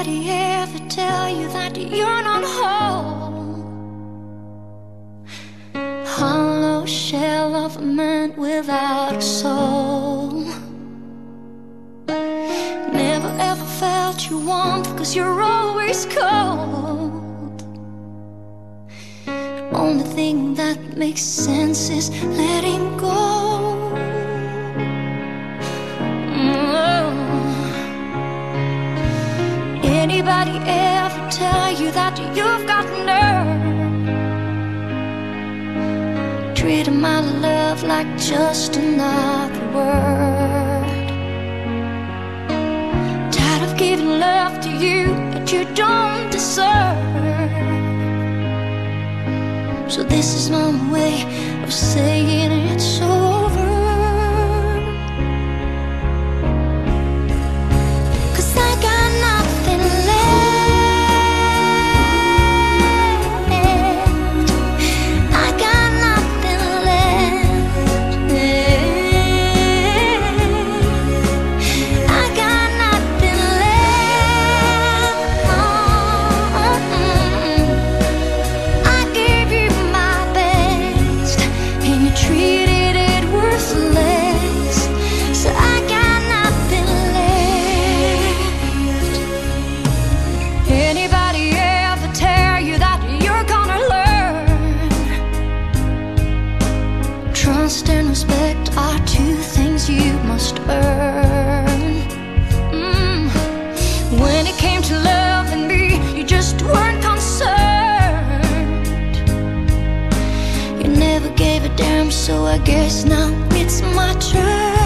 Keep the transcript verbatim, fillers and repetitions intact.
Anybody ever tell you that you're not whole? Hollow shell of a man without a soul. Never ever felt your warmth, cause you're always cold. Only thing that makes sense is letting go. Anybody ever tell you that you've got nerve? Treating my love like just another word. Tired of giving love to you that you don't deserve. So this is my way of saying it's over. Trust and respect are two things you must earn. mm. When it came to loving me, you just weren't concerned. You never gave a damn, so I guess now it's my turn.